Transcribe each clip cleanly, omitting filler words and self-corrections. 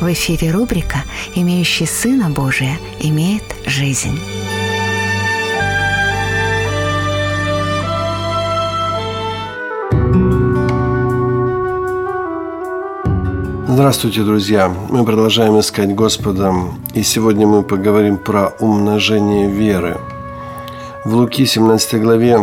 В эфире рубрика «Имеющий Сына Божия имеет жизнь». Здравствуйте, друзья! Мы продолжаем искать Господа, и сегодня мы поговорим про умножение веры. В Луки 17 главе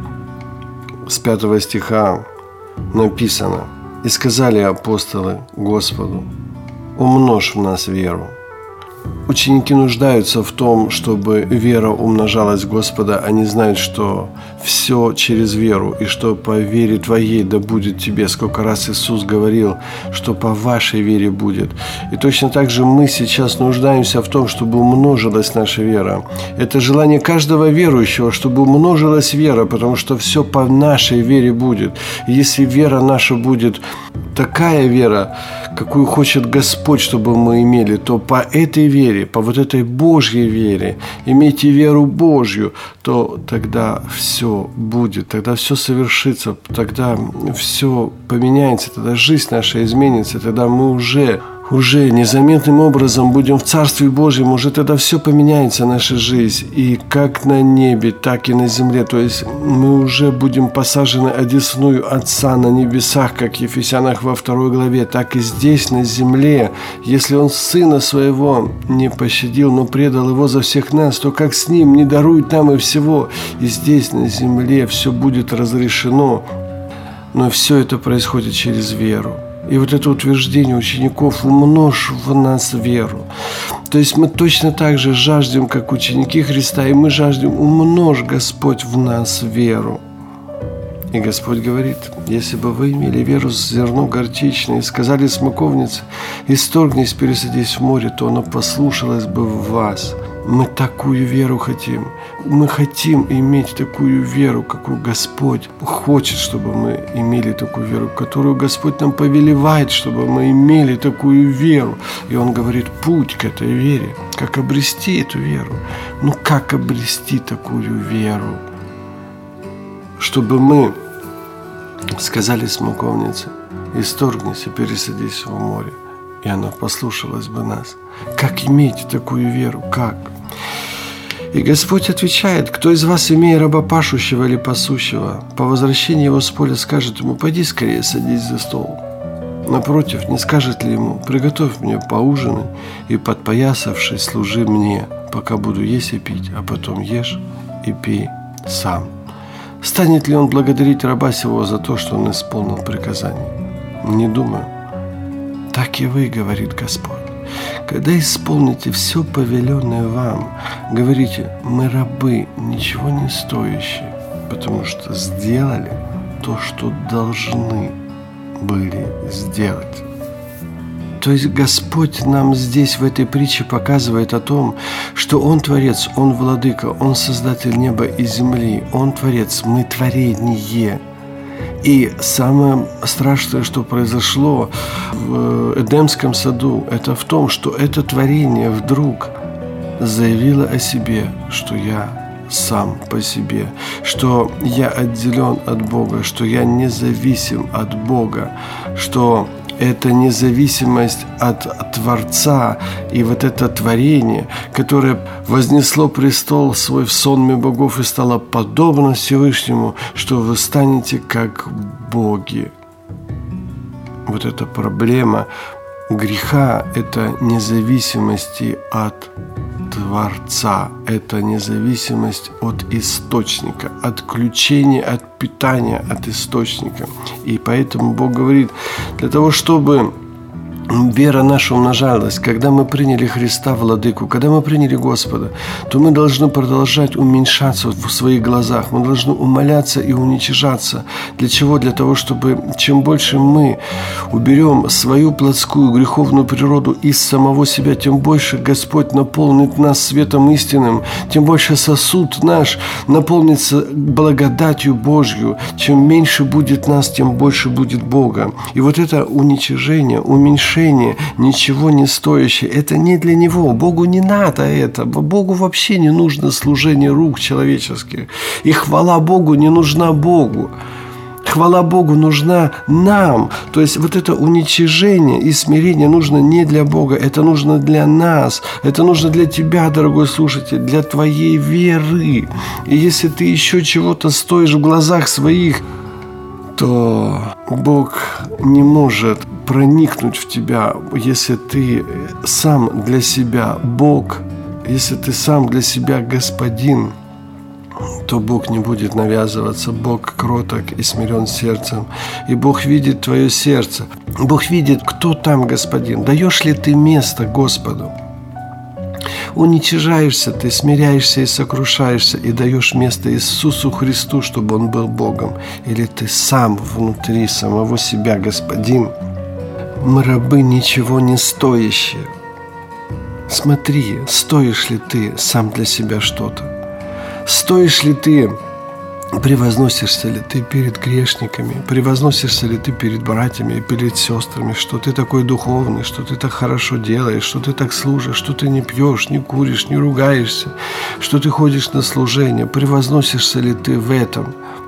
с 5 стиха написано: «И сказали апостолы Господу: умножь в нас веру». Ученики нуждаются в том, чтобы вера умножалась в Господа. Они знают, что все через веру, и что по вере твоей да будет тебе. Сколько раз Иисус говорил, что по вашей вере будет. И точно так же мы сейчас нуждаемся в том, чтобы умножилась наша вера. Это желание каждого верующего, чтобы умножилась вера, потому что все по нашей вере будет. И если вера наша будет такая вера, какую хочет Господь, чтобы мы имели, то по этой вере, по вот этой Божьей вере, имейте веру Божью, то тогда все будет, тогда все совершится, тогда все поменяется, тогда жизнь наша изменится, тогда мы уже незаметным образом будем в Царстве Божьем, уже тогда все поменяется, наша жизнь, и как на небе, так и на земле, то есть мы уже будем посажены одесную Отца на небесах, как в Ефесянах во 2 главе, так и здесь на земле. Если Он Сына Своего не пощадил, но предал Его за всех нас, то как с Ним не дарует нам и всего, и здесь на земле все будет разрешено, но все это происходит через веру. И вот это утверждение учеников: умножь в нас веру. То есть мы точно так же жаждем, как ученики Христа, и мы жаждем: умножь, Господь, в нас веру. И Господь говорит: если бы вы имели веру с зерно горчичное и сказали смоковнице: исторгнись, пересадись в море, то оно послушалось бы в вас. Мы такую веру хотим. Мы хотим иметь такую веру, какую Господь хочет, чтобы мы имели такую веру, которую Господь нам повелевает, чтобы мы имели такую веру. И Он говорит: путь к этой вере, как обрести эту веру. Ну, как обрести такую веру? Чтобы мы сказали смоковнице: исторгнись и пересадись в море, и она послушалась бы нас. Как иметь такую веру? Как? И Господь отвечает: кто из вас, имея раба пашущего или пасущего, по возвращении его с поля скажет ему: пойди скорее, садись за стол? Напротив, не скажет ли ему: приготовь мне поужинать и, подпоясавшись, служи мне, пока буду есть и пить, а потом ешь и пей сам? Станет ли он благодарить раба сего за то, что он исполнил приказание? Не думаю. Так и вы, говорит Господь. Когда исполните все повеленное вам, говорите: мы рабы, ничего не стоящие, потому что сделали то, что должны были сделать. То есть Господь нам здесь в этой притче показывает о том, что Он Творец, Он Владыка, Он Создатель неба и земли, Он Творец, мы творение. И самое страшное, что произошло в Эдемском саду, это в том, что это творение вдруг заявило о себе, что я сам по себе, что я отделен от Бога, что я независим от Бога, что это независимость от Творца и вот это творение, которое вознесло престол свой в сонме богов и стало подобно Всевышнему, что вы станете как боги. Вот эта проблема греха – это независимости от Творца, это независимость от источника, отключение от питания от источника. И поэтому Бог говорит: для того, чтобы вера наша умножалась, когда мы приняли Христа Владыку, когда мы приняли Господа, то мы должны продолжать уменьшаться в своих глазах, мы должны умаляться и уничижаться. Для чего? Для того, чтобы чем больше мы уберем свою плотскую греховную природу из самого себя, тем больше Господь наполнит нас светом истинным, тем больше сосуд наш наполнится благодатью Божью. Чем меньше будет нас, тем больше будет Бога. И вот это уничижение, уменьшение, ничего не стоящее, это не для Него. Богу не надо это. Богу вообще не нужно служение рук человеческих. И хвала Богу не нужна Богу. Хвала Богу нужна нам. То есть вот это уничижение и смирение нужно не для Бога, это нужно для нас. Это нужно для тебя, дорогой слушатель, для твоей веры. И если ты еще чего-то стоишь в глазах своих, то Бог не может проникнуть в тебя, если ты сам для себя Бог, если ты сам для себя Господин, то Бог не будет навязываться. Бог кроток и смирен сердцем. И Бог видит твое сердце. Бог видит, кто там Господин. Даешь ли ты место Господу? Уничижаешься ты, смиряешься и сокрушаешься, и даешь место Иисусу Христу, чтобы Он был Богом? Или ты сам внутри самого себя Господин? Мы рабы ничего не стоящие. Смотри, стоишь ли ты сам для себя что-то? Стоишь ли ты, превозносишься ли ты перед грешниками, превозносишься ли ты перед братьями и перед сестрами, что ты такой духовный, что ты так хорошо делаешь, что ты так служишь, что ты не пьешь, не куришь, не ругаешься, что ты ходишь на служение, превозносишься ли ты в этом?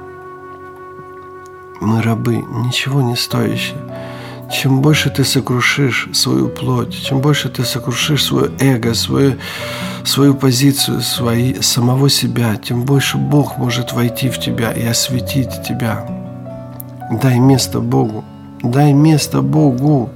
Мы рабы, ничего не стоящие. Чем больше ты сокрушишь свою плоть, чем больше ты сокрушишь свое эго, свою позицию, самого себя, тем больше Бог может войти в тебя и осветить тебя. Дай место Богу. Дай место Богу.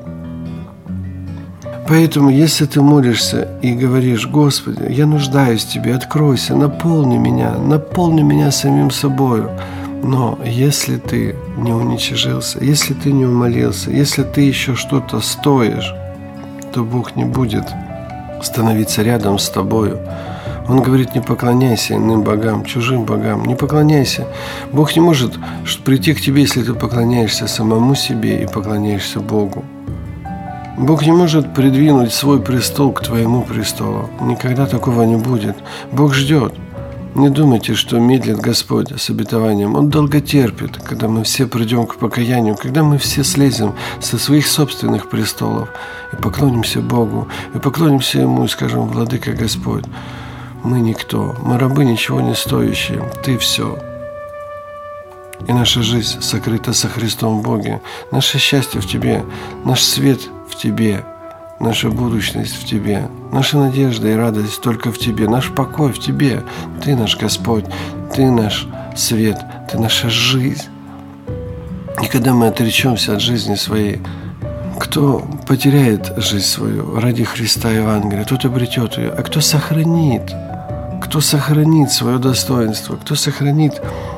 Поэтому, если ты молишься и говоришь: Господи, я нуждаюсь в Тебе, откройся, наполни меня самим собою. Но если ты не уничижился, если ты не умолился, если ты еще что-то стоишь, то Бог не будет становиться рядом с тобою. Он говорит: не поклоняйся иным богам, чужим богам, не поклоняйся. Бог не может прийти к тебе, если ты поклоняешься самому себе и поклоняешься Богу. Бог не может придвинуть свой престол к твоему престолу. Никогда такого не будет. Бог ждет. Не думайте, что медлит Господь с обетованием. Он долго терпит, когда мы все придем к покаянию, когда мы все слезем со своих собственных престолов и поклонимся Богу, и поклонимся Ему и скажем: Владыка Господь, мы никто, мы рабы ничего не стоящие, Ты все. И наша жизнь сокрыта со Христом в Боге. Наше счастье в Тебе, наш свет в Тебе, наша будущность в Тебе, наша надежда и радость только в Тебе, наш покой в Тебе. Ты наш Господь, Ты наш свет, Ты наша жизнь. И когда мы отречемся от жизни своей, кто потеряет жизнь свою ради Христа и Евангелия, тот обретет ее. А кто сохранит свое достоинство, кто сохранит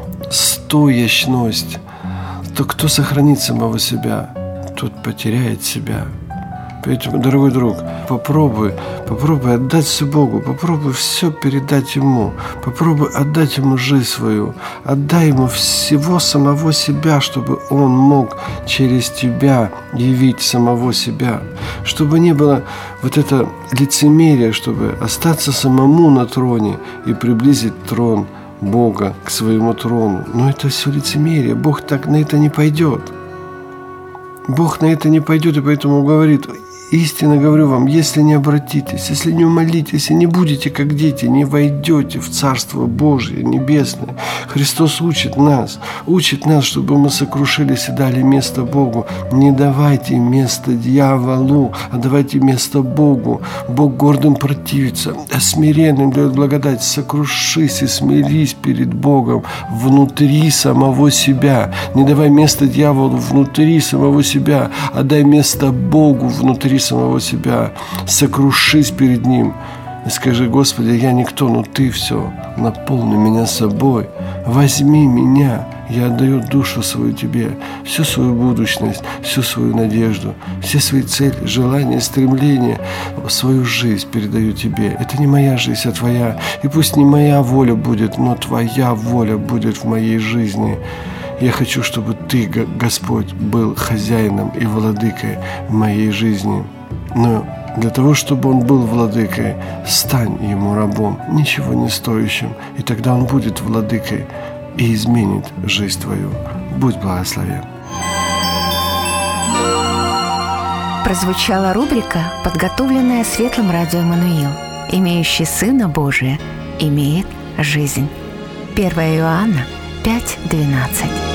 стоящность, то кто сохранит самого себя, тот потеряет себя. Поэтому, дорогой друг, попробуй отдать все Богу, попробуй все передать Ему, попробуй отдать Ему жизнь свою, отдай Ему всего самого себя, чтобы Он мог через тебя явить самого себя, чтобы не было вот это лицемерие, чтобы остаться самому на троне и приблизить трон Бога к своему трону. Но это все лицемерие, Бог так на это не пойдет. Бог на это не пойдет, и поэтому говорит: истинно говорю вам, если не обратитесь, если не умолитесь и не будете как дети, не войдете в Царство Божие небесное. Христос учит нас, чтобы мы сокрушились и дали место Богу. Не давайте место дьяволу, а давайте место Богу. Бог гордым противится, а смиренным дает благодать. Сокрушись и смирись перед Богом внутри самого себя. Не давай место дьяволу внутри самого себя, а дай место Богу внутри самого себя. Сокрушись перед Ним и скажи: Господи, я никто, но Ты все. Наполни меня собой. Возьми меня. Я отдаю душу свою Тебе, всю свою будущность, всю свою надежду, все свои цели, желания, стремления, свою жизнь передаю Тебе. Это не моя жизнь, а Твоя. И пусть не моя воля будет, но Твоя воля будет в моей жизни. Я хочу, чтобы Ты, Господь, был хозяином и владыкой моей жизни. Но для того, чтобы Он был владыкой, стань Ему рабом, ничего не стоящим, и тогда Он будет владыкой и изменит жизнь твою. Будь благословен. Прозвучала рубрика, подготовленная Светлым Радио Эммануил. Имеющий Сына Божия имеет жизнь. 1 Иоанна 5:12.